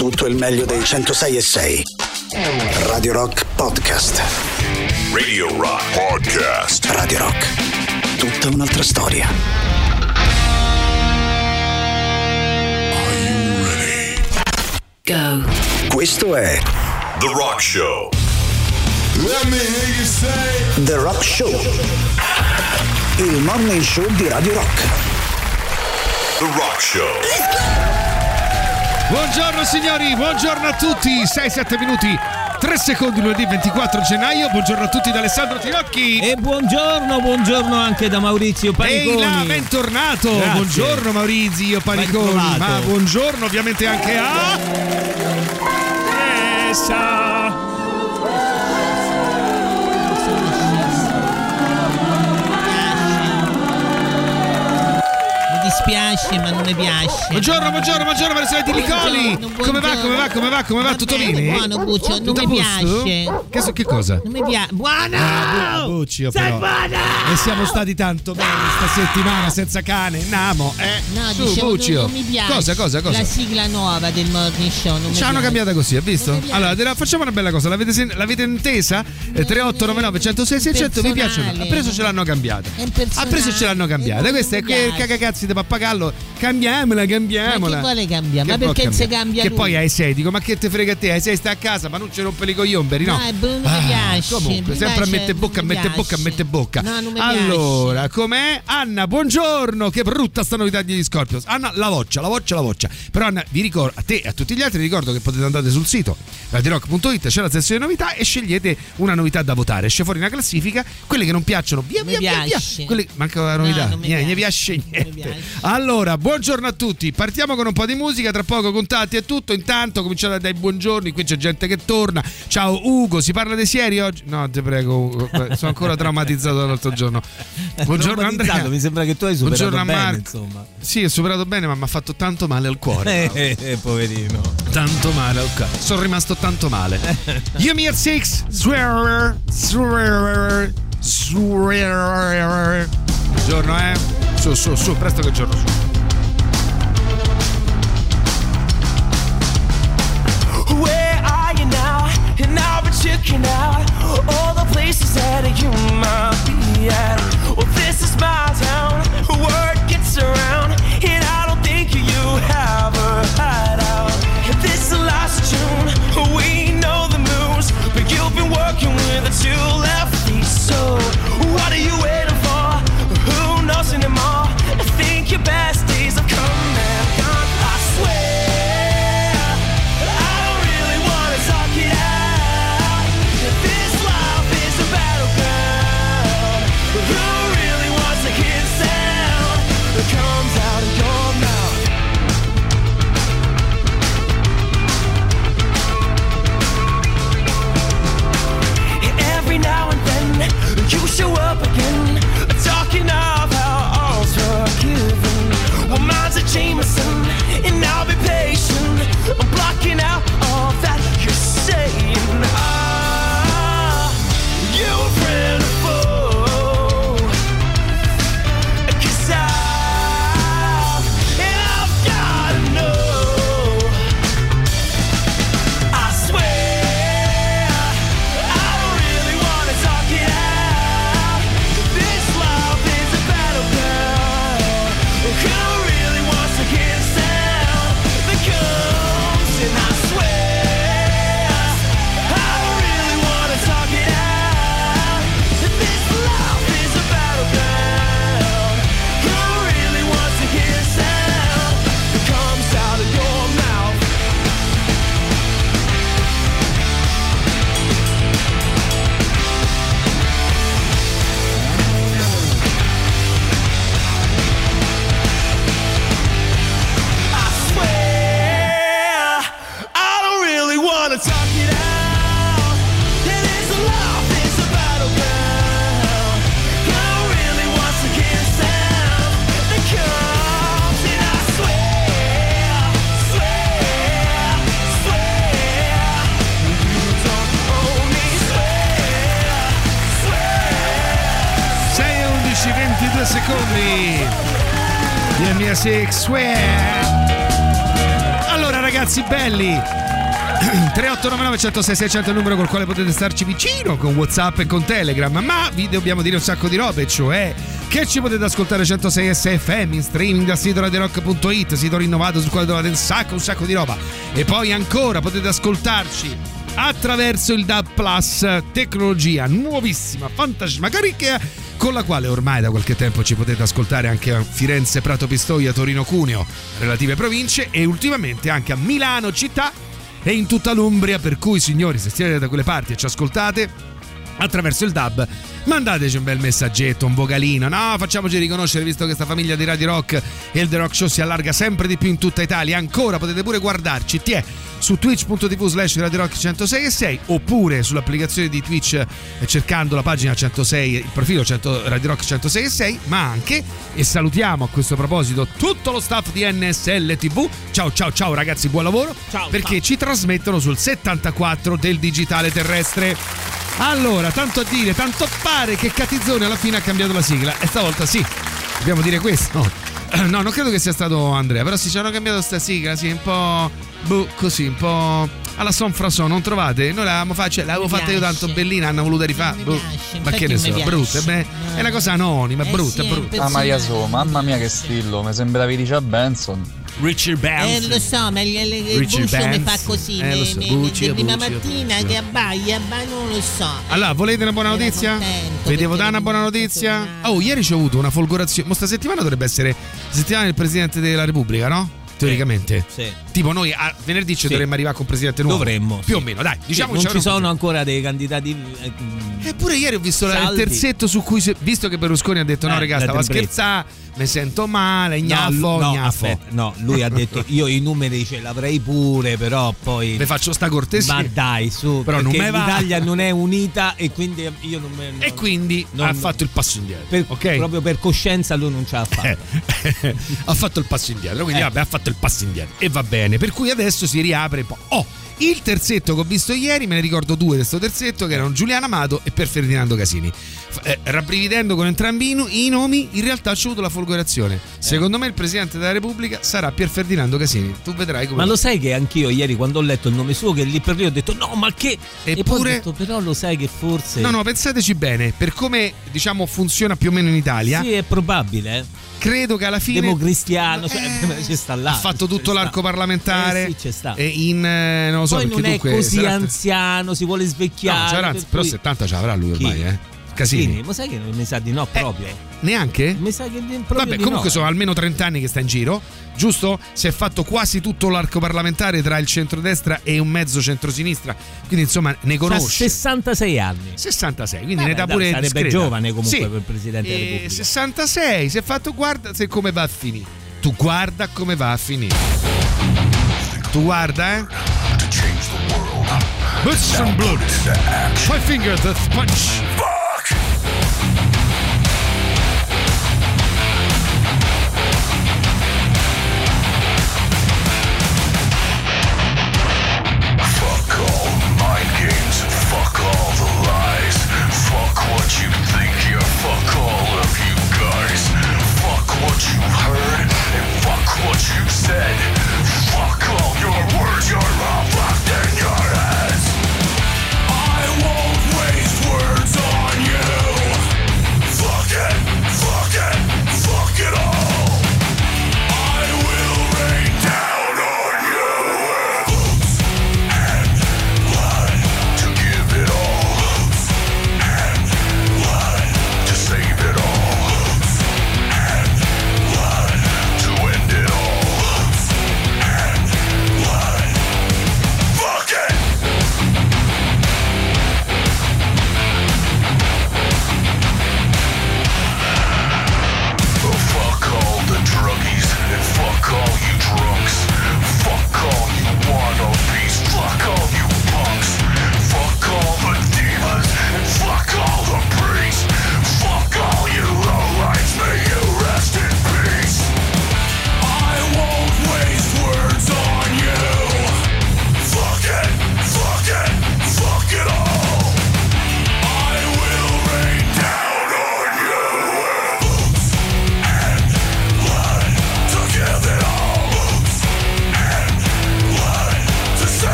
tutto il meglio dei 106.6. Radio Rock Podcast. Radio Rock Podcast. Radio Rock. Tutta un'altra storia. Are you ready? Go. Questo è The Rock Show. Let me hear you say The Rock Show. Il morning show di Radio Rock. The Rock Show. Buongiorno signori, buongiorno a tutti. 6-7 minuti, 3 secondi, lunedì 24 gennaio. Buongiorno a tutti da Alessandro Tirocchi. E buongiorno anche da Maurizio Paniconi. Ehi là, bentornato. Grazie. Buongiorno Maurizio Paniconi. Ma buongiorno ovviamente anche a Spiace, ma non mi piace. Buongiorno Marisela Di Licoli. Come va? Tutto bene? Buono, Buccio, non mi piace. Che cosa? Non mi piace. Buono! Buccio, sei però. buona! E siamo stati tanto bene sta settimana senza cane. Namo, No, su, dicevo, Buccio. non mi piace. Cosa? La sigla nuova del morning show. Non Ci hanno cambiata così, hai visto? Allora, facciamo una bella cosa. L'avete intesa? 3899 106 600. Mi piace. A preso ce l'hanno cambiata. Questa è che cagacazzi di pappagallo. Cambiamola. Ma che vuole cambiare? Ma perché non si cambia Che lui? poi hai 6, dico, ma che te frega a te? Hai 6 sta a casa, ma non ci rompe i cogliomberi, no? Non mi piace. Comunque, sempre a mette bocca. No, non mi allora, com'è? Anna, buongiorno. Che brutta sta novità degli Scorpions. Anna, la voccia. Però Anna, vi ricordo, a te e a tutti gli altri, vi ricordo che potete andare sul sito radiorock.it, c'è la sezione novità e scegliete una novità da votare. Esce fuori una classifica, quelle che non piacciono, via. Quelle, manca la novità, non mi piace niente. Allora, buongiorno a tutti. Partiamo con un po' di musica, tra poco contatti e tutto. Intanto cominciate dai buongiorni, qui c'è gente che torna. Ciao Ugo, si parla dei sieri oggi? No, ti prego Ugo, sono ancora traumatizzato dall'altro giorno. Buongiorno Andrea. Mi sembra che tu hai superato buongiorno bene, Marco. insomma. Sì, ho superato bene, ma mi ha fatto tanto male al cuore. Poverino. Tanto male al cuore. Sono rimasto tanto male. You me at 6, swear. Buongiorno, Su, presto che giorno su. Where are you now? And I've been checking out all the places that you might be at. Well, this is my town, word gets around, and I don't think you have a hideout. This is last June, we know the moves, but you've been working with the two lefties. So what are you waiting for? Who knows anymore? I think your best days have come and gone. I swear I don't really wanna talk it out. This life is a battleground. Who really wants to hear sound that comes out of your mouth? Every now and then you show up again, talking of how all's forgiven. Well, mine's a Jameson, and I'll be patient. I'm blocking out all that you're saying. You a friend or foe? 'Cause I've gotta know. I swear I don't really wanna talk it out. This love is a battleground. Who really wants to hear the sound that comes? And I swear I don't really wanna talk it out. This love is a battleground. Who really wants to hear the sound that comes out of your mouth? I swear I don't really wanna talk it out. This love is a battleground. Who really wants to hear the sound that comes? And I swear you don't owe me. Swear 6 e 11, 22 secondi. Yeah, mia 6, swear. Allora ragazzi, ragazzi belli. 3899 106 600 è il numero col quale potete starci vicino con WhatsApp e con Telegram, ma vi dobbiamo dire un sacco di robe, cioè che ci potete ascoltare 106 FM in streaming dal sito radiorock.it, sito rinnovato sul quale trovate un sacco di roba, e poi ancora potete ascoltarci attraverso il DAB Plus, tecnologia nuovissima, fantasmagorica, con la quale ormai da qualche tempo ci potete ascoltare anche a Firenze, Prato Pistoia, Torino, Cuneo, relative province, e ultimamente anche a Milano città e in tutta l'Umbria, per cui signori, se siete da quelle parti e ci ascoltate attraverso il DAB, mandateci un bel messaggetto, un vocalino, no, facciamoci riconoscere, visto che sta famiglia di Radio Rock e il The Rock Show si allarga sempre di più in tutta Italia. Ancora potete pure guardarci su twitch.tv/Radio Rock 106.6 oppure sull'applicazione di Twitch cercando la pagina 106, il profilo Radio Rock 106.6, ma anche, e salutiamo a questo proposito tutto lo staff di NSL TV, ciao ragazzi, buon lavoro, perché ci trasmettono sul 74 del digitale terrestre. Allora, tanto a dire, tanto a fare che Catizzone alla fine ha cambiato la sigla, e stavolta sì, dobbiamo dire questo. No, non credo che sia stato Andrea, però sì, ci hanno cambiato sta sigla, sì, un po' così, un po' alla son frason, non trovate? Noi l'avevamo fatta io tanto bellina, hanno voluto rifare, ma che ne so, brutta, è una cosa anonima, brutta. Ah, Maria So, mamma mia che stillo, mi sembravi Richard Benson. Richard Benson. Lo so, ma il buccio mi fa così, prima mattina che abbaia, ma non lo so. Allora, volete una buona notizia? Vedevo da una buona notizia. Oh, ieri c'ho avuto una folgorazione. Ma sta settimana dovrebbe essere la settimana del Presidente della Repubblica, no? Teoricamente. Sì. Tipo noi a venerdì ci dovremmo arrivare con un presidente nuovo. Dovremmo. Più o meno, dai. Diciamo non ci sono ancora dei candidati. Eppure ieri ho visto il terzetto su cui, visto che Berlusconi ha detto no raga, stava a scherzare, mi sento male, gnafo. No, lui ha detto io i numeri ce l'avrei pure, però poi le faccio sta cortesia. Ma dai, su, però non me va. L'Italia non è unita e quindi io non me e quindi ha fatto il passo indietro. Okay? Proprio per coscienza lui non ce l'ha fatto. Ha fatto il passo indietro, quindi vabbè, ha fatto il passo indietro e va bene, per cui adesso si riapre un po'. Il terzetto che ho visto ieri, me ne ricordo due di questo terzetto, che erano Giuliano Amato e Pier Ferdinando Casini. Rabbrividendo con entrambi i nomi, in realtà ho avuto la folgorazione. Secondo me il Presidente della Repubblica sarà Pier Ferdinando Casini. Tu vedrai come. Ma lo sai che anch'io ieri, quando ho letto il nome suo, che lì per lì ho detto no, ma che? Eppure, e poi ho detto, però lo sai che forse. No, pensateci bene, per come diciamo funziona più o meno in Italia. Sì, è probabile. Credo che alla fine democristiano, ci sta là. Ha fatto tutto l'arco parlamentare. Sì, c'è sta. E non lo so, poi perché non è così sarà anziano, si vuole svecchiare. No, però 70 ce l'avrà lui ormai, Casini. Ma sai che mi sa di no proprio. Neanche? Mi sa che proprio vabbè, di comunque no. sono almeno 30 anni che sta in giro, giusto? Si è fatto quasi tutto l'arco parlamentare tra il centrodestra e un mezzo centrosinistra, quindi insomma ne conosce. 66 anni. 66, quindi ne dà pure sarebbe discreta. Giovane comunque sì. per il Presidente della Repubblica. 66, si è fatto, guarda se come va a finire. Tu guarda come va a finire. Tu guarda, Boots and blood. Five finger death punch. Fuck all the lies. Fuck what you think you're. Fuck all of you guys. Fuck what you heard and fuck what you said. Fuck all your words, you're all locked in your heads. I won't waste words on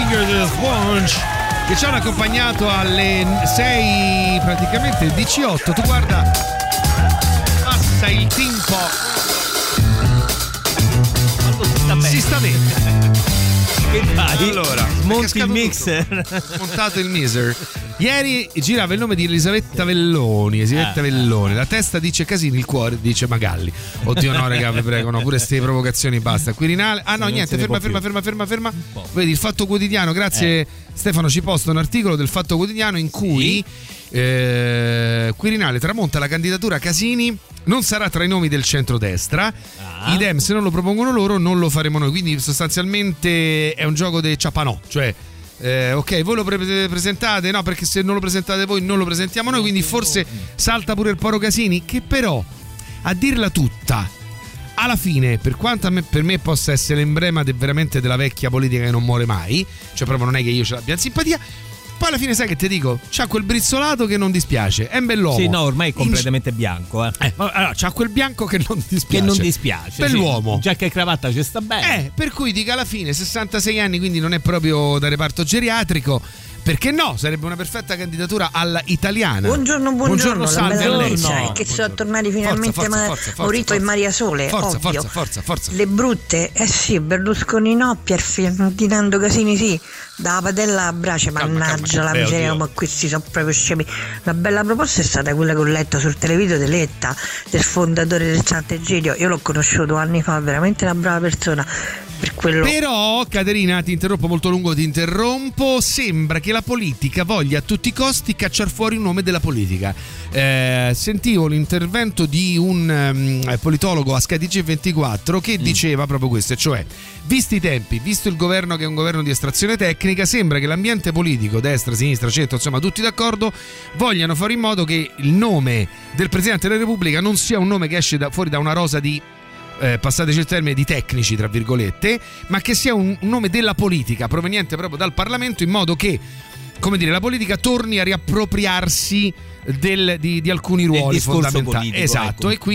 Finger the Sponge, che ci hanno accompagnato alle 6 praticamente 18. Tu guarda, passa il tempo, si sta bene. Che fai? Allora, monti il mixer. Montato il mixer. Ieri girava il nome di Elisabetta Velloni. Velloni. La testa dice Casini, il cuore dice Magalli. Oddio no, raga, vi prego, no, pure ste provocazioni basta. Quirinale. Ah no, niente, ferma. Vedi, il Fatto Quotidiano, grazie Stefano, ci posta un articolo del Fatto Quotidiano in cui Quirinale tramonta la candidatura Casini, non sarà tra i nomi del centrodestra. I Dem, se non lo propongono loro, non lo faremo noi. Quindi sostanzialmente è un gioco di ciapanò, cioè ok, voi lo presentate, no, perché se non lo presentate voi non lo presentiamo noi, quindi forse salta pure il Poro Casini, che però, a dirla tutta, alla fine, per quanto per me possa essere l'emblema veramente della vecchia politica che non muore mai, cioè proprio non è che io ce l'abbia in simpatia, poi alla fine sai che ti dico, c'ha quel brizzolato che non dispiace, è un bell'uomo. Sì, no, ormai è completamente bianco. Allora, c'ha quel bianco che non dispiace. Bell'uomo. Sì. Giacca e cravatta ci sta bene. Per cui dica alla fine 66 anni, quindi non è proprio da reparto geriatrico. Perché no? Sarebbe una perfetta candidatura alla italiana. Buongiorno, salve a lei. È che sono tornati finalmente Maurizio e Maria Sole. Forza. Le brutte? Sì, Berlusconi no, Pier Ferdinando Casini sì. Da padella a brace, mannaggia la miseria, ma questi sono proprio scemi. Una bella proposta è stata quella che ho letto sul televideo di Letta, del fondatore del Sant'Egidio. Io l'ho conosciuto anni fa, veramente una brava persona. Per quello. Però, Caterina, ti interrompo, molto lungo ti interrompo. Sembra che la politica voglia a tutti i costi cacciare fuori un nome della politica. Sentivo l'intervento di un politologo a Sky TG24 che diceva proprio questo, cioè, visti i tempi, visto il governo che è un governo di estrazione tecnica, sembra che l'ambiente politico, destra, sinistra, centro, insomma tutti d'accordo, vogliano fare in modo che il nome del Presidente della Repubblica non sia un nome che esce fuori da una rosa di passateci il termine, di tecnici tra virgolette, ma che sia un nome della politica proveniente proprio dal Parlamento, in modo che, come dire, la politica torni a riappropriarsi di alcuni ruoli fondamentali. Politico, esatto, ecco,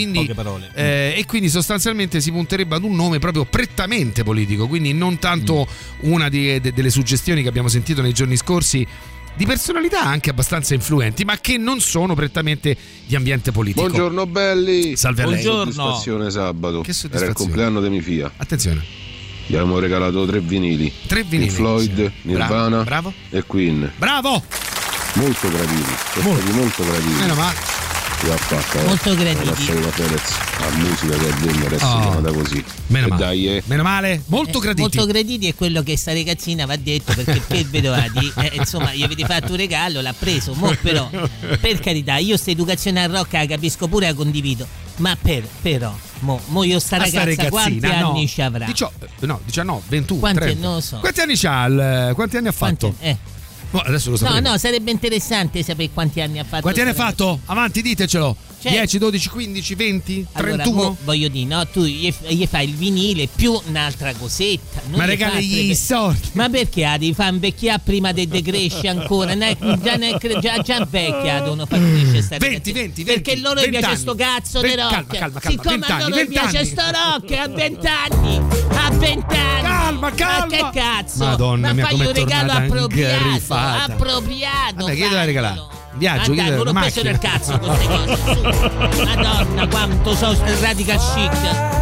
e quindi sostanzialmente si punterebbe ad un nome proprio prettamente politico, quindi non tanto una delle suggestioni che abbiamo sentito nei giorni scorsi di personalità anche abbastanza influenti, ma che non sono prettamente di ambiente politico. Buongiorno belli. Salve a lei. Buongiorno. Soddisfazione sabato. Che soddisfazione? Era il compleanno di mia figlia. Attenzione. Gli abbiamo regalato 3 vinili. Pink Floyd, Nirvana bravo. E Queen. Bravo! Molto graditi. Molto graditi. Meno male. Molto graditi. La musica che è degna è suonata così. Meno male. Molto graditi. Molto graditi è quello che sta ragazzina va detto, perché per vedovati insomma gli avete fatto un regalo, l'ha preso, però per carità, io sta educazione al rock la capisco pure, la condivido, ma però mo io sta ragazza quanti anni ci avrà? 19, 21, quanti, 30. non lo so. Quanti anni c'ha? Quanti anni ha fatto? Adesso lo sapremo. No, sarebbe interessante sapere quanti anni ha fatto. Quanti anni ha fatto? Avanti, ditecelo. 10, 12, 15, 20, 31. Allora, voglio dire, no, tu gli fai il vinile più un'altra cosetta. Ma regaligli i soldi. Ma perché devi fare invecchiare prima di decresce ancora? Già vecchia devono far crescere sta 20. Perché loro gli piace sto cazzo di rock. Calma. Siccome a loro gli piace sto rock a 20 anni. A 20 anni. Calma. Ma che cazzo? Madonna mia, fai un regalo appropriato. Vabbè, che doveva regalare? Viaggio, non ho preso del cazzo queste cose, su. Madonna, quanto so radical chic.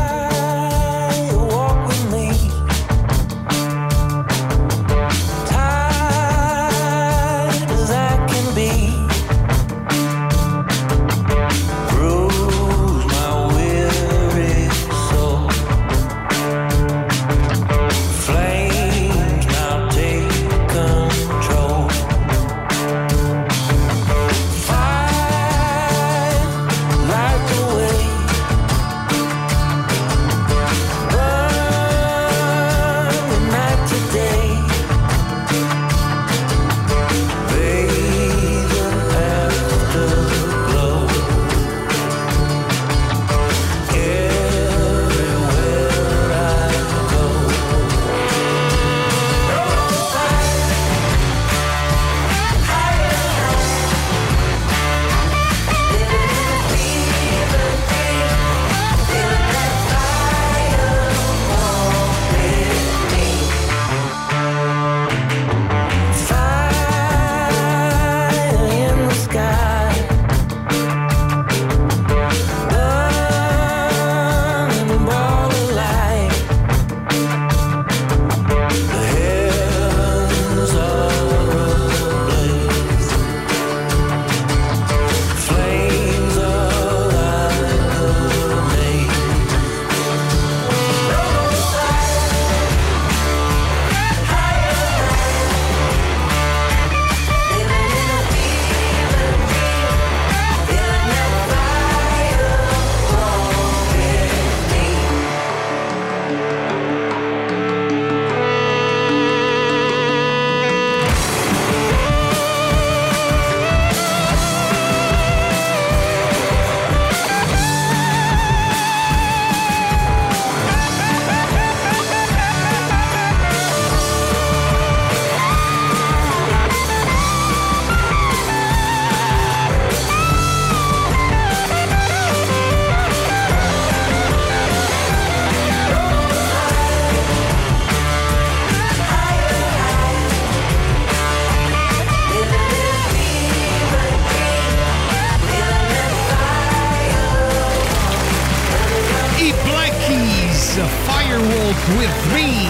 Walk With Me.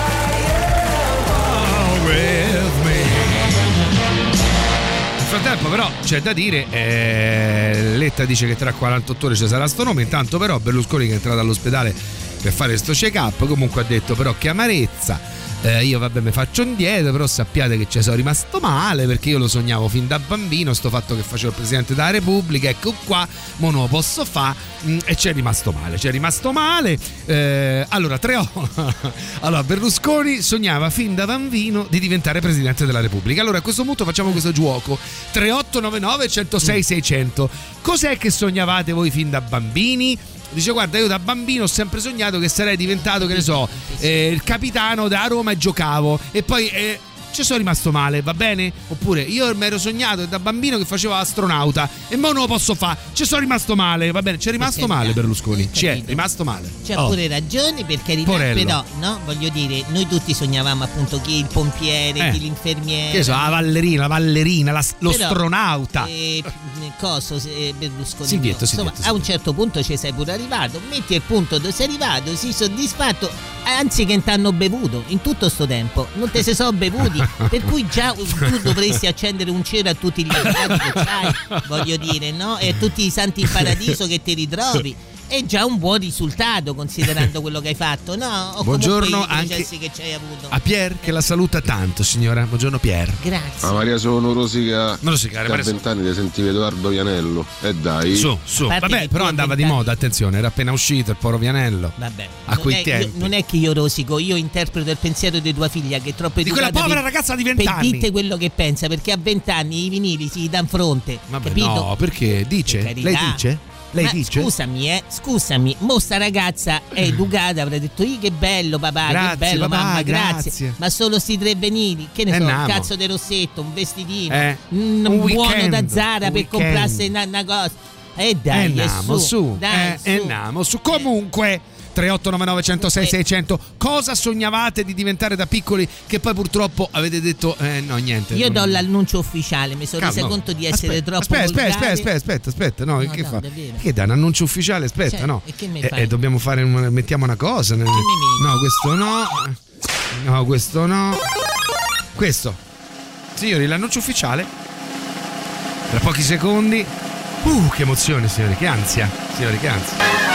Walk with me. Nel frattempo però c'è da dire, Letta dice che tra 48 ore ci sarà sto nome, intanto però Berlusconi che è entrato all'ospedale per fare sto check-up comunque ha detto però che amarezza. Io vabbè mi faccio indietro, però sappiate che ci sono rimasto male perché io lo sognavo fin da bambino sto fatto che facevo il Presidente della Repubblica, ecco qua, mo non lo posso fare e c'è rimasto male. Allora allora Berlusconi sognava fin da bambino di diventare Presidente della Repubblica. Allora a questo punto facciamo questo gioco 3899 106 600. Cos'è che sognavate voi fin da bambini? Dice guarda io da bambino ho sempre sognato che sarei diventato, che ne so, il capitano da Roma e giocavo e poi ci sono rimasto male, va bene? Oppure io mi ero sognato da bambino che facevo astronauta e mo non lo posso fare, ci sono rimasto male, va bene? C'è rimasto male Berlusconi, ci è rimasto male. C'ha pure ragione, per carità, però no, voglio dire, noi tutti sognavamo appunto chi il pompiere, chi l'infermiere, che so, la ballerina, lo astronauta. Berlusconi. Silvietto. A un certo punto ci sei pure arrivato, metti il punto dove sei arrivato, sei soddisfatto, anzi che t'hanno bevuto in tutto sto tempo, non te se sono bevuti. Per cui già tu dovresti accendere un cero a tutti gli avvocati che c'hai, voglio dire, no? E a tutti i santi in paradiso che ti ritrovi. È già un buon risultato considerando quello che hai fatto, no? O buongiorno anche che ci hai avuto. A Pier che la saluta tanto, signora. Buongiorno Pier. Grazie. Ma Maria sono rosicare. Non rosicare, a 20 anni ti sentivi Edoardo Vianello. E dai. Su. Vabbè, però andava di moda, attenzione, era appena uscito il povero Vianello. Vabbè. A quei tempi. Non è che io rosico, io interpreto il pensiero di tua figlia che è troppo educata. Di quella povera ragazza di 20 anni. Dite quello che pensa, perché a 20 anni i vinili si danno fronte. Vabbè, capito? No, perché dice? Per Lei dice? Lei dice? Scusami, mo sta ragazza è educata, avrà detto che bello papà, grazie, che bello papà, mamma, grazie. Ma solo sti 3 venili, che ne so, un cazzo di rossetto, un vestitino, un buono weekend, da Zara per comprarsi una cosa. E dai, andiamo su. Comunque 3899 106 600. Cosa sognavate di diventare da piccoli che poi purtroppo avete detto no, niente. Io do l'annuncio ufficiale, mi sono resa conto di essere troppo volgare. Aspetta, no, che fa? Davvero. Che dà un annuncio ufficiale? Aspetta, cioè, no. E che mi fai? Dobbiamo fare mettiamo una cosa. No, questo no. No, questo no. Questo. Signori, l'annuncio ufficiale. Tra pochi secondi. Che emozione, signori, che ansia. Signori, che ansia.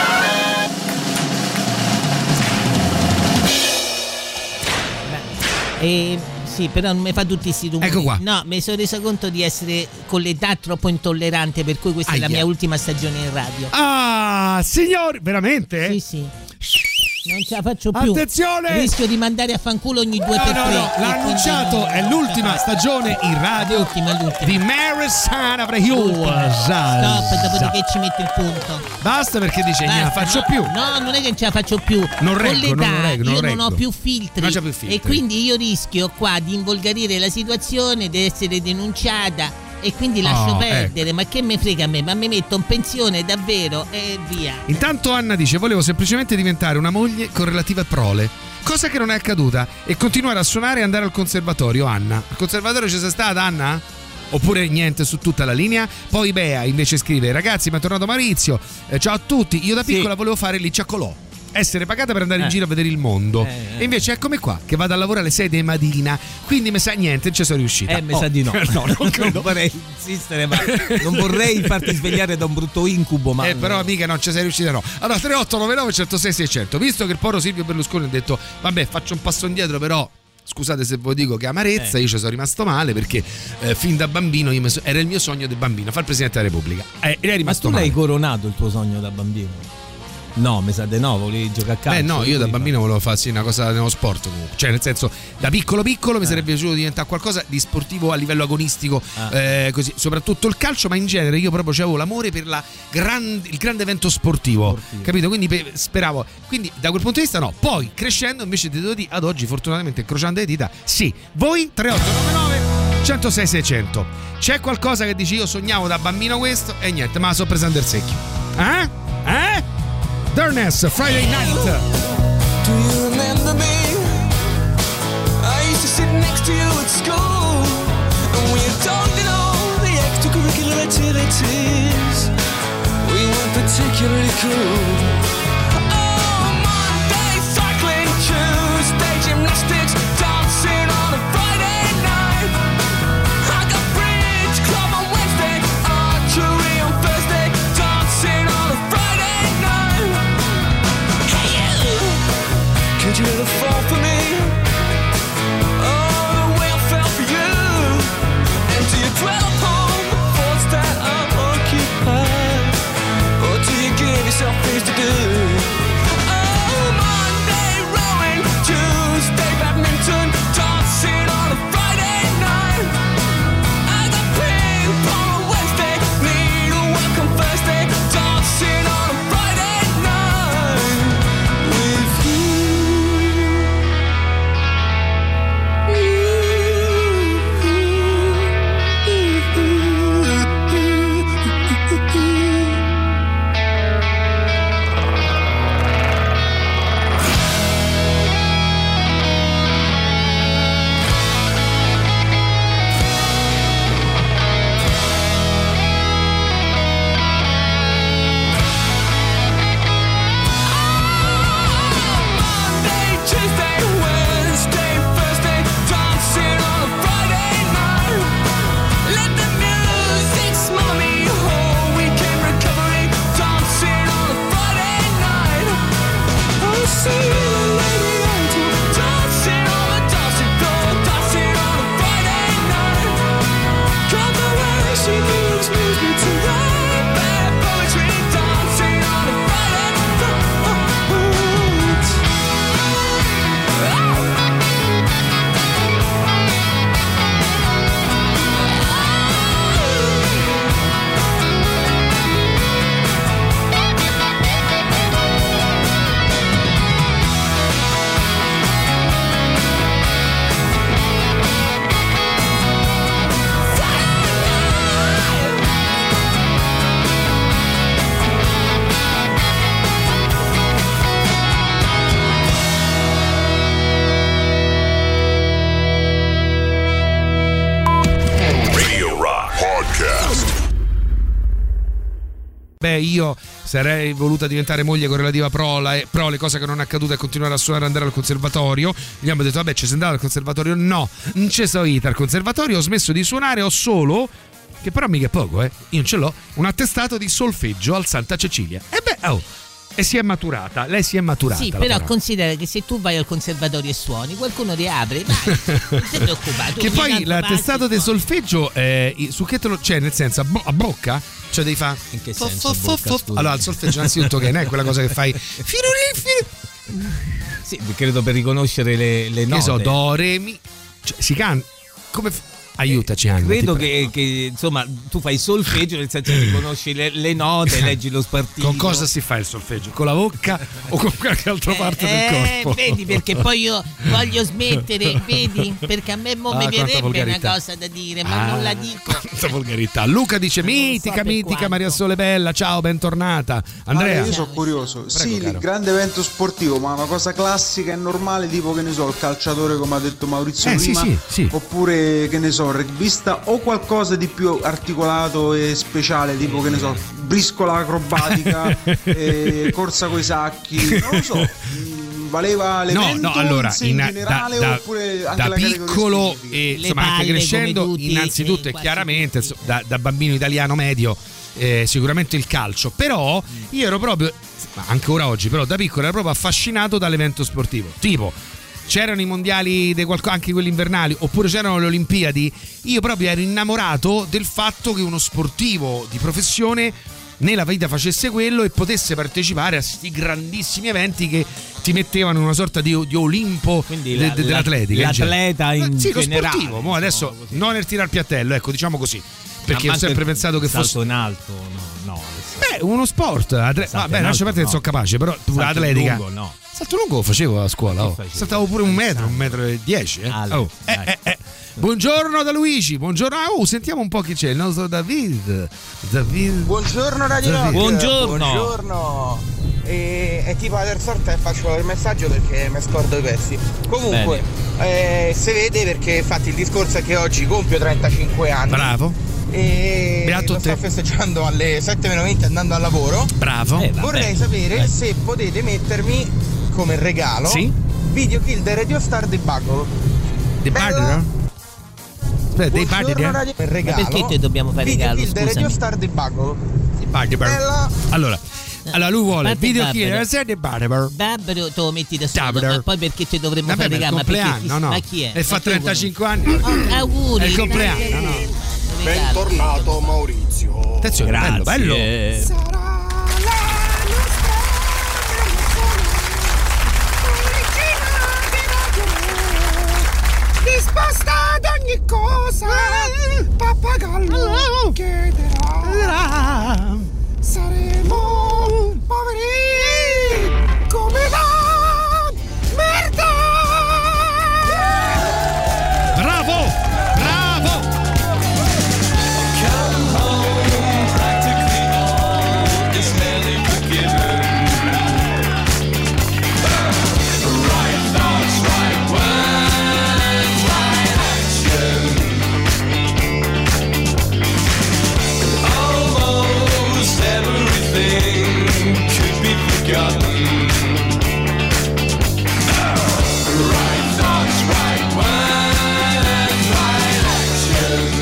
Sì, però non mi fa tutti questi rumori. Ecco qua. No, mi sono reso conto di essere con l'età troppo intollerante, per cui questa è la mia ultima stagione in radio. Ah, signori, veramente? Sì. Non ce la faccio più. Attenzione! Rischio di mandare a fanculo ogni 2 per 3. No, l'ha annunciato, è l'ultima stagione in radio. L'ultima. Di Mary Sana Stop, dopodiché ci metto il punto. Basta, perché dice non la faccio più. No, non è che non ce la faccio più. Non reggo, non ho più filtri. Non c'è più filtri. E quindi io rischio qua di involgarire la situazione, di essere denunciata. E quindi lascio perdere, ecco. Ma che me frega a me? Ma mi metto in pensione davvero e via. Intanto Anna dice: volevo semplicemente diventare una moglie con relative prole, cosa che non è accaduta, e continuare a suonare e andare al conservatorio. Anna, al conservatorio ci sei stata, Anna? Oppure niente su tutta la linea? Poi Bea invece scrive: ragazzi, mi è tornato Maurizio, ciao a tutti, io da piccola volevo fare l'icciacolò, essere pagata per andare in giro a vedere il mondo, e invece eccomi qua che vado a lavorare alle 6 di mattina, quindi mi sa niente, non ci sono riuscita. Mi sa di no. No, non vorrei insistere, ma non vorrei farti svegliare da un brutto incubo, ma però amica non ci sei riuscita, no. Allora 3899 106 600. Visto che il povero Silvio Berlusconi ha detto vabbè, faccio un passo indietro, però scusate se vi dico che amarezza, io ci sono rimasto male perché fin da bambino era il mio sogno del bambino, fare il Presidente della Repubblica. Ed è rimasto male. Ma tu l'hai coronato il tuo sogno da bambino? No, mi sa di no, volevi giocare a calcio. No, io da bambino volevo fare una cosa nello sport comunque. Cioè, nel senso, da piccolo mi sarebbe piaciuto diventare qualcosa di sportivo a livello agonistico, così, soprattutto il calcio, ma in genere io proprio avevo l'amore per il grande evento sportivo. Capito? Quindi speravo. Quindi da quel punto di vista no. Poi crescendo invece ti devo dire, ad oggi fortunatamente incrociando le dita, sì. Voi 3899 106 600. C'è qualcosa che dici io sognavo da bambino questo e niente, ma la so presa under secchio. Darkness, Friday Night. Do you remember me? I used to sit next to you at school, and we talked in all the extracurricular activities. We weren't particularly cool. Oh, Monday cycling, fall for me. Oh, the way I fell for you. And do you dwell upon the thoughts that are occupied, or do you give yourself things to do? Oh, Monday rowing, Tuesday badminton, dancing on a Friday night. I got ping pong on Wednesday, needlework on Thursday, dancing on a Friday night with you. Monday, Tuesday, Wednesday, Thursday, dancing on a Friday night. Let the music smother me, whole weekend recovery, dancing on a Friday night. Oh, see you lady angel, dancing on the dancing floor, dancing on a Friday night. Come the way she moves me to write bad poetry, dancing on a Friday night. Radio Rock Podcast. Beh, io sarei voluta diventare moglie con relativa prole, cosa che non è accaduta, e continuare a suonare e andare al conservatorio. Gli abbiamo detto, vabbè, ci sei andato al conservatorio? No, non ci sono ita al conservatorio, ho smesso di suonare, ho solo, che però mica è poco, io non ce l'ho, un attestato di solfeggio al Santa Cecilia. E beh, e si è maturata, lei si è maturata. Sì, però considera che se tu vai al conservatorio e suoni, qualcuno ti apre, vai, non ti preoccupare. Che poi l'attestato di solfeggio, su che te lo, cioè, nel senso, a bocca? Cioè devi fare. In che senso? Allora, il solfeggio innanzitutto che non è quella cosa che fai. Sì, credo per riconoscere le note. Che so, do, re, mi. Cioè, si canta. Come. Aiutaci anche. Credo che insomma tu fai solfeggio, nel senso che riconosci le note, leggi lo spartito. Con cosa si fa il solfeggio? Con la bocca o con qualche altra parte del corpo? Vedi, perché poi io voglio smettere, vedi? Perché a me mi verrebbe una cosa da dire, ma non la dico. Quanta volgarità. Luca dice mitica Maria Sole Bella, ciao, bentornata. Andrea? Io sono curioso. Prego, sì, caro. il grande evento sportivo, ma una cosa classica e normale, tipo che ne so, il calciatore, come ha detto Maurizio prima, sì. oppure che ne so, rugbista, o qualcosa di più articolato e speciale, tipo che ne so, briscola acrobatica, corsa coi sacchi, non lo so. Valeva l'evento allora, in generale, oppure anche da la piccolo e insomma anche crescendo, innanzitutto e chiaramente da bambino italiano medio, sicuramente il calcio, però io ero proprio, ma anche ora oggi, però da piccolo ero proprio affascinato dall'evento sportivo, tipo c'erano i mondiali anche quelli invernali, oppure c'erano le Olimpiadi, io proprio ero innamorato del fatto che uno sportivo di professione nella vita facesse quello e potesse partecipare a questi grandissimi eventi che ti mettevano in una sorta di Olimpo dell'atletica. L'atleta in sì, generale. Lo sportivo, mo adesso non nel tirare il piattello, ecco, diciamo così. Perché ho sempre pensato che fosse salto in alto, no. Beh, uno sport. Vabbè, lascia perdere, sono capace, però pure atletica. Lungo, no. Salto lungo lo facevo a scuola, saltavo pure 1,10 m. Buongiorno da Luigi, buongiorno. Sentiamo un po' chi c'è, il nostro David. Buongiorno Radio Rock. Buongiorno. È tipo la terza volta che faccio il messaggio perché mi scordo i pezzi. Comunque, si vede perché infatti il discorso è che oggi compio 35 anni. Bravo. E Beato lo sto te. festeggiando alle 7:20 andando al lavoro. Bravo. Vorrei sapere se potete mettermi come regalo Video Kill the Radio Star di Bugle. The Bugle? Dei regalo. Ma perché te dobbiamo fare regalo? Video Kill the Radio Star di Bugle. Allora, Allora lui vuole Parte video Babbero. killer di Barbaro. Babbero te lo metti da solo, Babbero. ma poi perché te dovremmo Vabbè, fare ma è il regalo? Ma perché compleanno, no? Ma chi è? E fa Ma chi lo 35 anni. conosce? Auguri. È il compleanno, no? Bentornato Maurizio. Attenzione, bello, bello. Risposta ad ogni cosa, pappagallo chiederà. Saremo poveri come la merda. Bravo, bravo. Come home, practically all is nearly forgiven. Right thoughts, right words, right action. Almost everything could be forgotten. Right thoughts, right words, right action.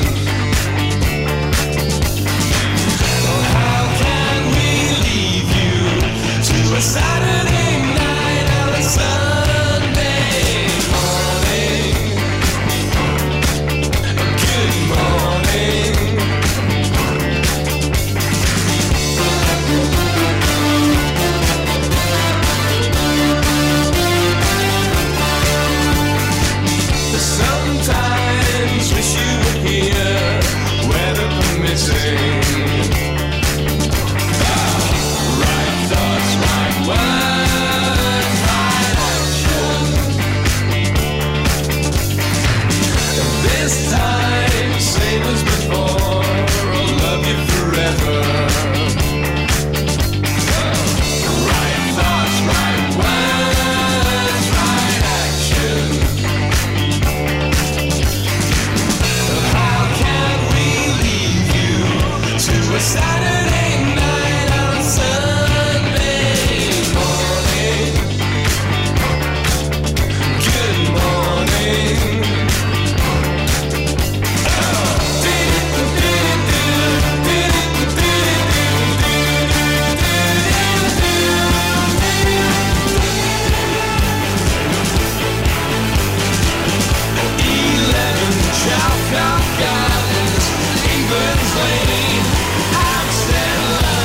How can we leave you to a Saturday night or a Sunday morning? Good morning. Sometimes wish you were here, weather permitting. Right thoughts, right words, right action. This time, same as before, I'll love you forever. Right thoughts, right words, right action. How can we leave you to a Saturday night or a Sunday morning? Good morning. Chalcott Gardens, England's lady, Hampstead,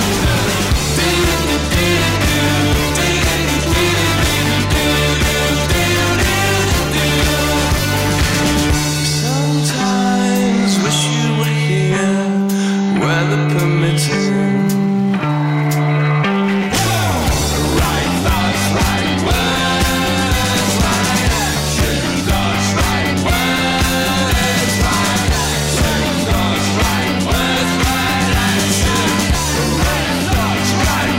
London. Sometimes wish you were here, weather permitting. Right thoughts, right words, right action. Thoughts, right words, right action. Thoughts, right words, right action. Right thoughts, right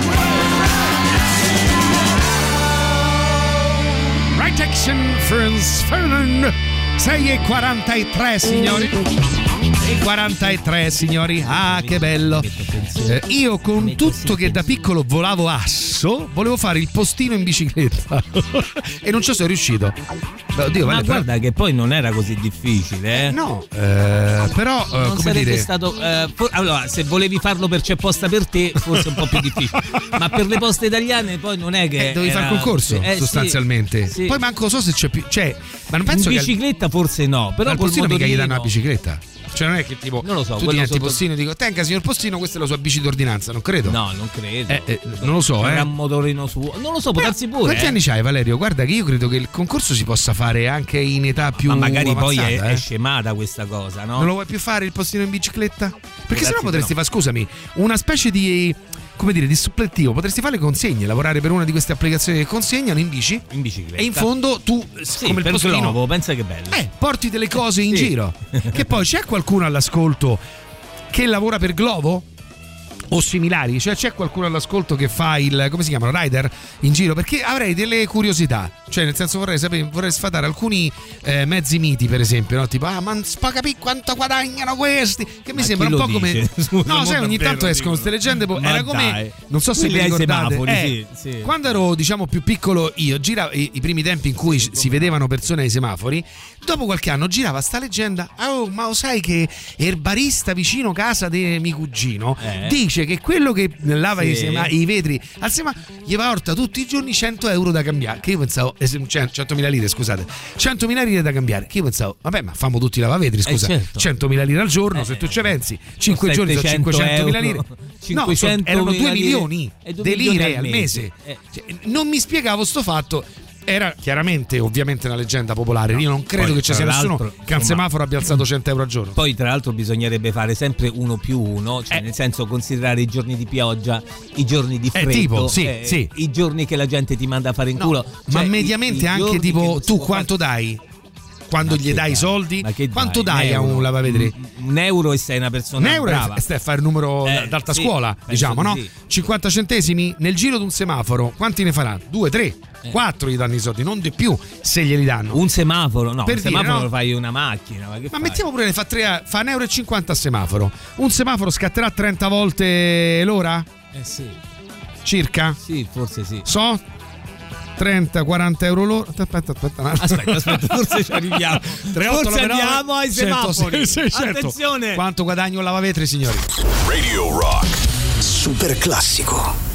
words, Right action, Franz Ferdinand. 6:43 signori. 6:43 signori. Ah, che bello. Io con tutto che da piccolo volavo asso, volevo fare il postino in bicicletta e non ci sono riuscito. Oddio, Ma vale, guarda che poi non era così difficile, no, però non come sarebbe dire, stato allora, se volevi farlo per C'è posta per te, forse è un po' più difficile. Ma per le poste italiane poi non è che dovevi fare il concorso sostanzialmente. sì. Poi manco so se c'è più, cioè, ma non penso in che bicicletta forse no, però al col postino mica gli motorino danno la bicicletta. Cioè non è che tipo non lo so, tu diventi postino e dico tenga signor postino, questa è la sua bici d'ordinanza, non credo. No, non credo. Non lo so, Era un motorino suo. Non lo so, può darsi pure. Quanti anni c'hai, Valerio? Guarda che io credo che il concorso si possa fare anche in età più ma magari avanzata, poi è scemata questa cosa, no? Non lo vuoi più fare il postino in bicicletta? Perché sennò Ragazzi, potresti fare, scusami, una specie di, come dire, di suppletivo. Potresti fare le consegne, lavorare per una di queste applicazioni che consegnano in bici. In bicicletta. E in fondo tu, sì, come il per postino, globo, pensa che bello. porti delle cose in Sì. giro. Che poi c'è qualcuno all'ascolto che lavora per Glovo? O similari, cioè c'è qualcuno all'ascolto che fa il, come si chiamano, rider in giro? Perché avrei delle curiosità, cioè nel senso vorrei sapere, vorrei sfatare alcuni mezzi miti, per esempio, no? Tipo, ma non si può capire quanto guadagnano questi, che mi sembra un po' come no, sai, ogni tanto escono queste leggende, era come, non so se vi ricordate, semafori, sì. Quando ero, diciamo, più piccolo io giravo i primi tempi in cui si vedevano persone ai semafori, dopo qualche anno girava sta leggenda: oh, ma lo sai che il barista vicino casa di mio cugino dice che quello che lava i vetri al semaforo gli porta tutti i giorni 100 euro da cambiare, che io pensavo 100.000 lire, scusate, 100.000 lire da cambiare, che io pensavo vabbè, ma famo tutti i lavavetri, scusa, certo. 100.000 lire al giorno, se tu ci pensi 5 giorni sono 500.000 lire, no, erano 2 milioni di lire al mese. Non mi spiegavo sto fatto. Era chiaramente ovviamente una leggenda popolare. Io non credo che ci sia nessuno che al semaforo abbia alzato 100 euro al giorno. Poi tra l'altro bisognerebbe fare sempre 1+1, cioè nel senso considerare i giorni di pioggia, i giorni di freddo, tipo, sì. i giorni che la gente ti manda a fare in culo, cioè, ma mediamente anche tipo tu quanto dai? Quando gli dai i soldi, quanto dai a un lavavetri? €1 e sei una persona brava. Stai a fare il numero d'alta scuola, diciamo, no? Sì. 50 centesimi nel giro di un semaforo, quanti ne farà? 2, 3, 4 gli danno i soldi, non di più se glieli danno. Un semaforo, no, per un semaforo dire, lo fai una macchina. Ma mettiamo pure, fa €1,50 a semaforo. Un semaforo scatterà 30 volte l'ora? Sì. Circa? Sì, forse sì. 30-40 euro l'ora. Aspetta, forse ci arriviamo. 38, forse andiamo ai semafori. Certo. Attenzione. Quanto guadagno un lavavetri, signori? Radio Rock. Super classico.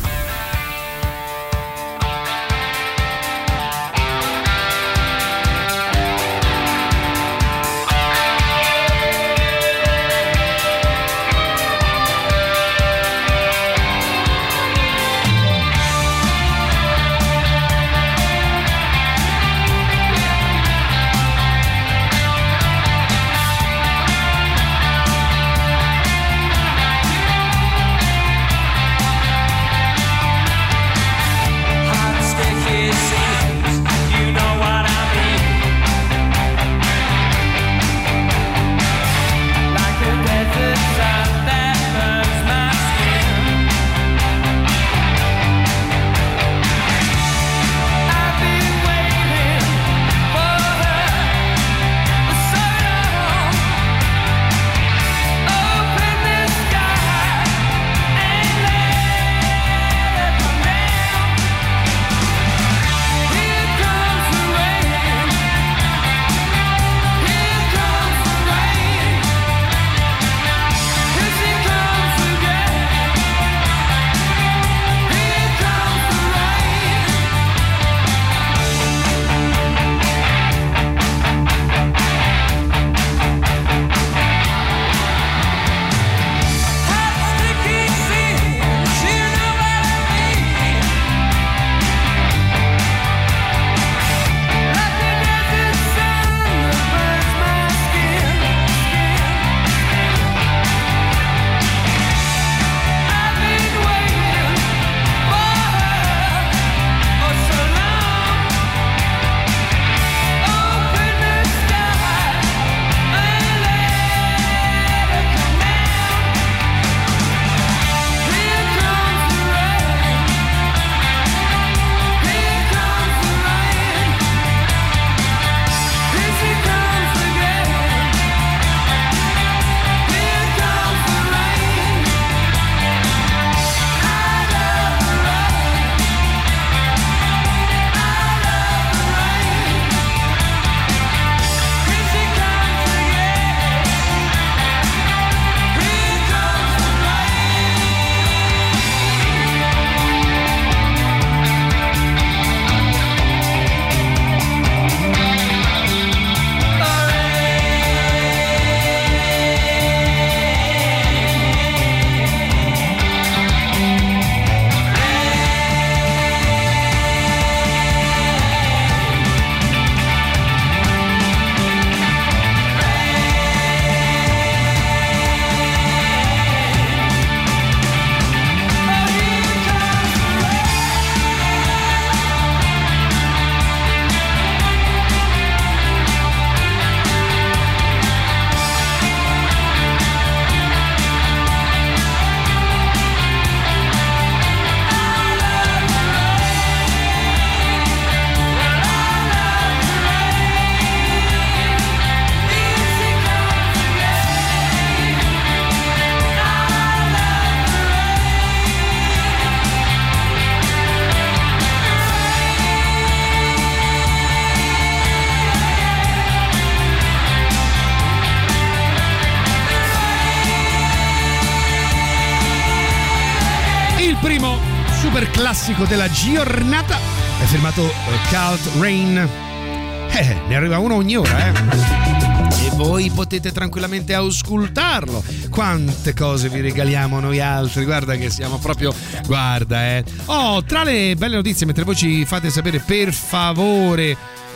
super classico della giornata è firmato Cult Rain. Ne arriva uno ogni ora, e voi potete tranquillamente ascoltarlo. Quante cose vi regaliamo noi altri, guarda che siamo proprio, guarda. Tra le belle notizie, mentre voi ci fate sapere per favore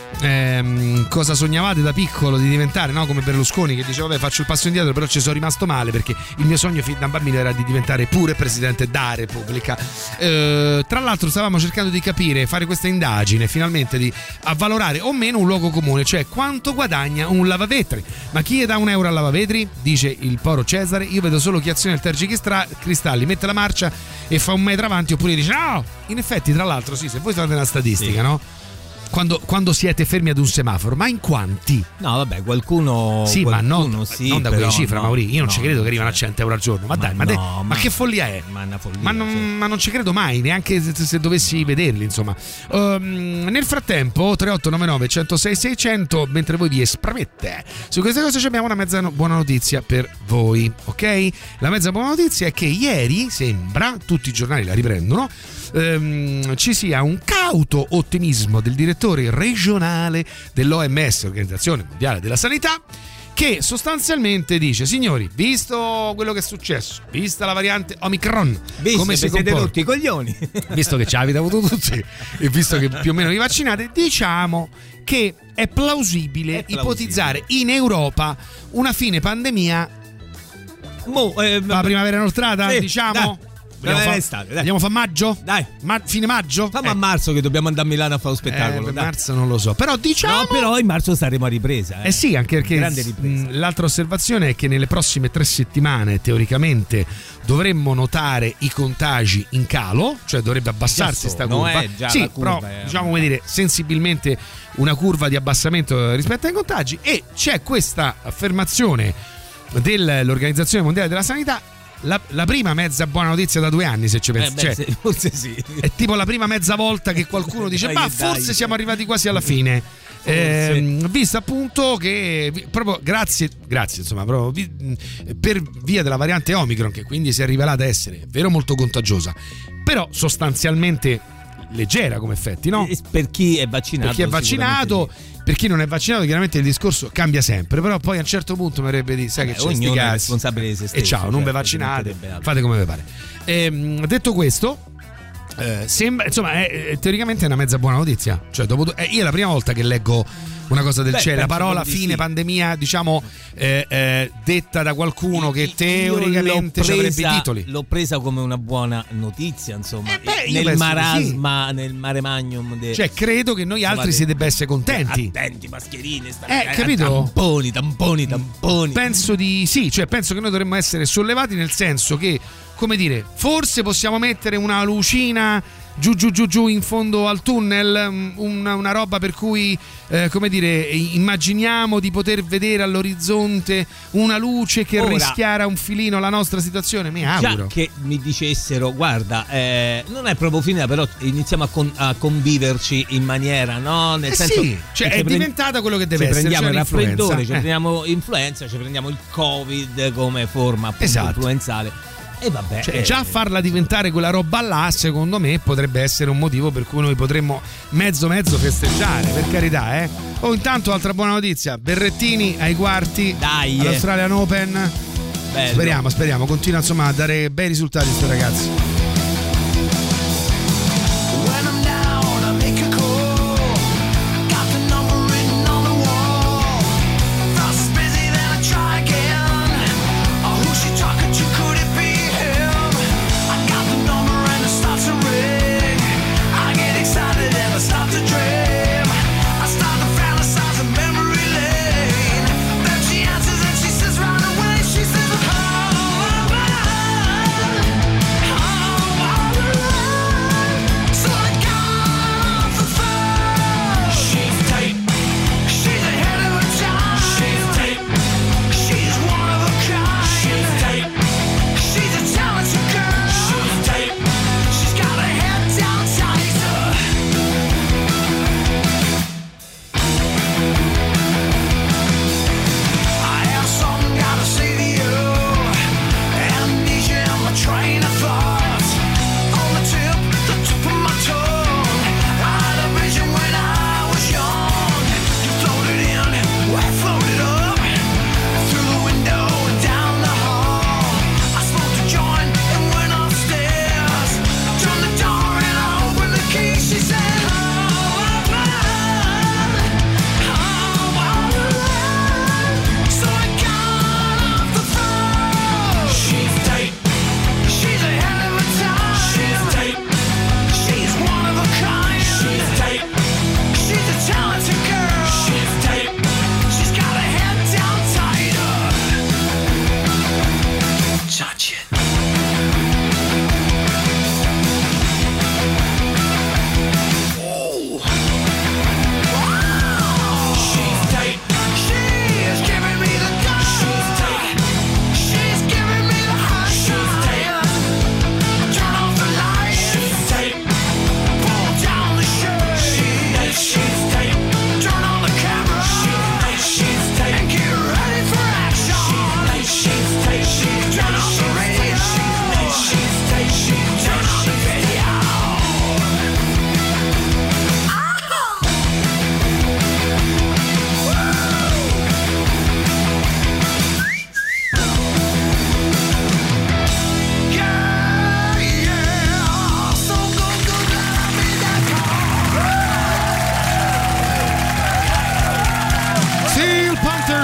cosa sognavate da piccolo di diventare, no? Come Berlusconi che diceva vabbè faccio il passo indietro, però ci sono rimasto male perché il mio sogno fin da bambino era di diventare pure presidente della Repubblica. Tra l'altro stavamo cercando di capire, fare questa indagine finalmente di avvalorare o meno un luogo comune, cioè quanto guadagna un lavavetri. Ma chi dà €1 al lavavetri? Dice il Poro Cesare, io vedo solo chi aziona il tergicristalli, mette la marcia e fa un metro avanti, oppure dice no. In effetti, tra l'altro, sì, se voi fate una statistica, no? Quando siete fermi ad un semaforo, ma in quanti? No, vabbè, qualcuno sì, qualcuno ma sì, non da però quelle cifre, no, Mauri. Io non no, ci credo che arrivano a €100 al giorno. Ma dai, ma che follia è? Ma è una follia. Ma non ci credo mai, neanche se dovessi vederli, insomma. Nel frattempo, 3899 106 600, mentre voi vi esprimete su queste cose, abbiamo una mezza buona notizia per voi, ok? La mezza buona notizia è che ieri, sembra, tutti i giornali la riprendono, ci sia un cauto ottimismo del direttore regionale dell'OMS, Organizzazione Mondiale della Sanità, che sostanzialmente dice: signori, visto quello che è successo, vista la variante Omicron, come si siete comporta, tutti i coglioni, visto che ce l'avete avuto tutti e visto che più o meno vi vaccinate, diciamo che è plausibile ipotizzare in Europa una fine pandemia la primavera inoltrata, diciamo. Vogliamo fare maggio? Dai, fine maggio? Fammi a marzo che dobbiamo andare a Milano a fare lo spettacolo. Marzo non lo so, però diciamo. No, però in marzo staremo a ripresa. Sì, anche perché l'altra osservazione è che nelle prossime 3 settimane teoricamente dovremmo notare i contagi in calo, cioè dovrebbe abbassarsi sta curva. Sì, la curva però diciamo, come dire, sensibilmente una curva di abbassamento rispetto ai contagi, e c'è questa affermazione dell'Organizzazione Mondiale della Sanità. La prima mezza buona notizia da 2 anni, se ci pensi, forse sì. È tipo la prima mezza volta che qualcuno dice ma forse siamo arrivati quasi alla fine, visto appunto che proprio grazie insomma, proprio per via della variante Omicron, che quindi si è rivelata essere vero molto contagiosa, però sostanzialmente leggera come effetti, no? Per chi è vaccinato, per chi non è vaccinato chiaramente il discorso cambia sempre, però poi a un certo punto mi avrebbe di sai che c'è, ognuno è responsabile di se stesso, e ciao, non vi vaccinate, fate come vi pare. Detto questo, sembra, insomma, teoricamente è una mezza buona notizia, cioè io è la prima volta che leggo una cosa del genere, la parola fine sì. Pandemia, diciamo, detta da qualcuno che teoricamente avrebbe i titoli. L'ho presa come una buona notizia, insomma, nel marasma, nel mare magnum cioè credo che noi altri si debba essere contenti. Attenti, mascherine, capito? Tamponi. Penso di sì, cioè penso che noi dovremmo essere sollevati, nel senso che, come dire, forse possiamo mettere una lucina giù in fondo al tunnel, una roba per cui come dire, immaginiamo di poter vedere all'orizzonte una luce che rischiara un filino la nostra situazione. Mi auguro già che mi dicessero guarda, non è proprio finita, però iniziamo a conviverci in maniera, no? Nel senso, sì, cioè è diventata quello che deve essere. Prendiamo il raffreddore, ci prendiamo influenza, ci prendiamo il Covid come forma appunto influenzale. E vabbè, cioè, già farla diventare quella roba là, secondo me potrebbe essere un motivo per cui noi potremmo mezzo festeggiare, per carità, intanto altra buona notizia, Berrettini ai quarti all'Australian Open. Bello. Speriamo, continua insomma a dare bei risultati sto ragazzi. She says, oh,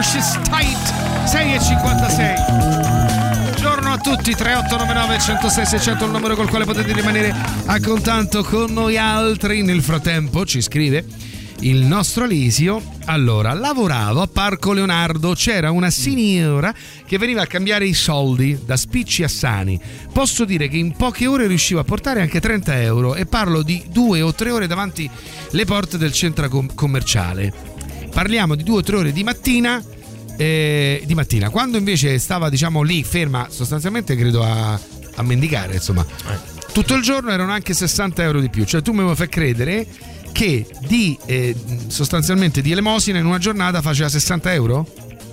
Sure She's Tight, 6:56. Buongiorno a tutti, 3899 106 600 il numero col quale potete rimanere a contatto con noi altri. Nel frattempo ci scrive il nostro Alisio. Allora, lavoravo a Parco Leonardo, c'era una signora che veniva a cambiare i soldi da Spicci a Sani. Posso dire che in poche ore riusciva a portare anche 30 euro, e parlo di 2 o 3 ore davanti le porte del centro commerciale. Parliamo di 2 o 3 ore di mattina, quando invece stava, diciamo, lì ferma sostanzialmente, credo a mendicare, insomma. Tutto il giorno erano anche 60 euro di più. Cioè tu mi vuoi far credere che sostanzialmente di elemosina in una giornata faceva 60 euro?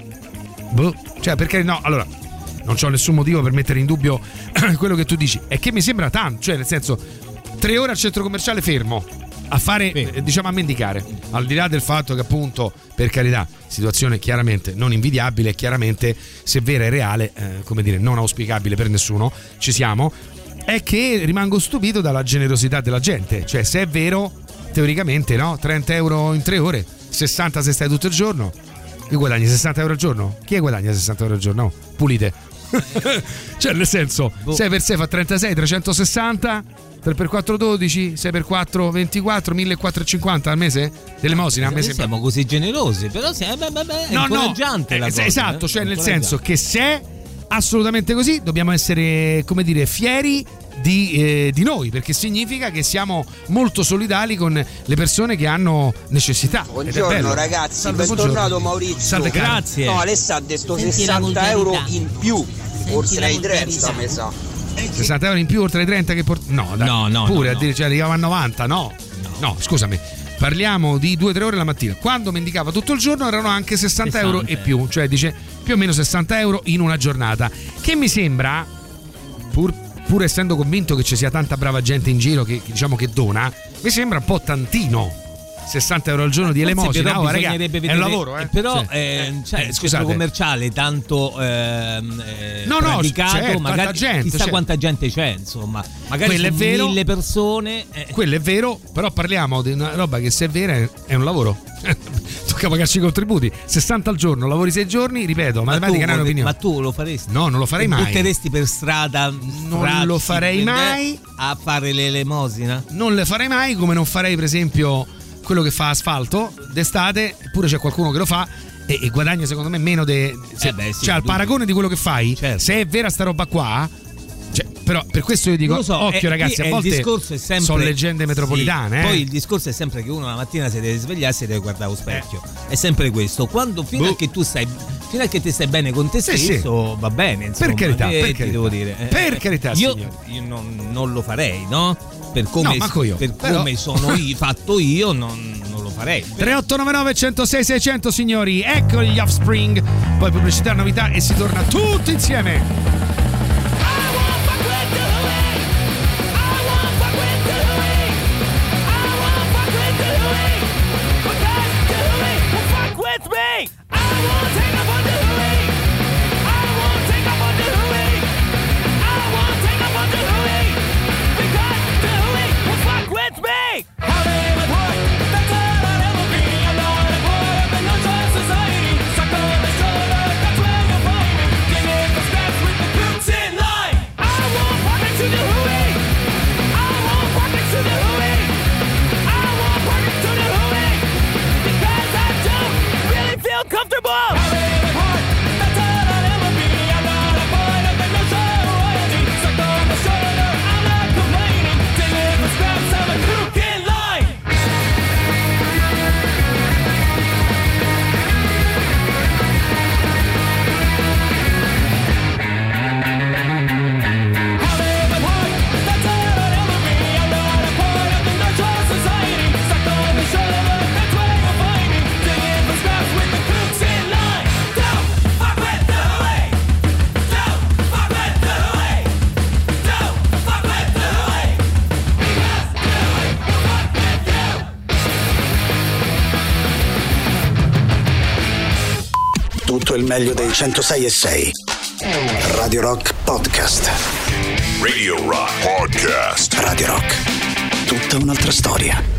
Boh. Cioè, perché no? Allora, non c'ho nessun motivo per mettere in dubbio quello che tu dici, è che mi sembra tanto. Cioè, nel senso, 3 ore al centro commerciale fermo a fare, diciamo, a mendicare, al di là del fatto che, appunto, per carità, situazione chiaramente non invidiabile, chiaramente, se vera e reale, come dire, non auspicabile per nessuno, ci siamo, è che rimango stupito dalla generosità della gente. Cioè, se è vero, teoricamente, no? 30 euro in 3 ore, 60 se stai tutto il giorno. Chi guadagni 60 euro al giorno? Chi è guadagna 60 euro al giorno? No, pulite. Cioè, nel senso, 6 per 6 fa 36, 360, 3 per 4 12, 6 per 4 24, 1450 al mese dell'elemosina. Noi siamo così generosi, però è incoraggiante la cosa. Esatto, cioè nel senso che se è assolutamente così, dobbiamo essere, come dire, fieri di noi, perché significa che siamo molto solidali con le persone che hanno necessità. Buongiorno ragazzi, bentornato Maurizio. Salve, grazie. No, Alessà ha detto 60 euro in più, oltre ai 30, mi sa. 60 euro in più oltre ai 30 che no, pure a dire, cioè arrivava a 90, no, scusami. Parliamo di 2 o 3 ore la mattina. Quando mendicava tutto il giorno erano anche 60 euro e più, cioè dice più o meno 60 euro in una giornata, che mi sembra, pur essendo convinto che ci sia tanta brava gente in giro che, diciamo, che dona, mi sembra un po' tantino. 60 euro al giorno di elemosina, però bisognerebbe vedere, è un lavoro, però il centro commerciale tanto praticato, certo, magari gente, chissà quanta gente c'è, insomma, magari quello è vero, 1000 persone. Quello è vero, però parliamo di una roba che, se è vera, è un lavoro. Tocca pagarci i contributi. 60 al giorno, lavori 6 giorni, ripeto, matematica non è un'opinione. Ma tu lo faresti? No, non lo farei mai. Butteresti per strada? Non lo farei mai a fare l'elemosina? Non le farei mai, come non farei, per esempio, quello che fa asfalto d'estate. Eppure c'è qualcuno che lo fa e guadagna, secondo me, meno cioè al paragone di quello che fai, certo. Se è vera sta roba qua, cioè, però per questo io dico, occhio ragazzi, a volte sono leggende metropolitane. Poi il discorso è sempre che uno la mattina si deve svegliare, si deve guardare allo specchio, è sempre questo. Quando fino a che ti stai bene con te stesso, va bene, insomma, per carità, devo dire, per carità, io non lo farei, no? Per come, come sono fatto io, non lo farei. 3899 106 600, signori, ecco gli Offspring. Poi pubblicità, novità e si torna tutti insieme. Tutto il meglio dei 106.6 Radio Rock Podcast. Radio Rock Podcast. Radio Rock, tutta un'altra storia.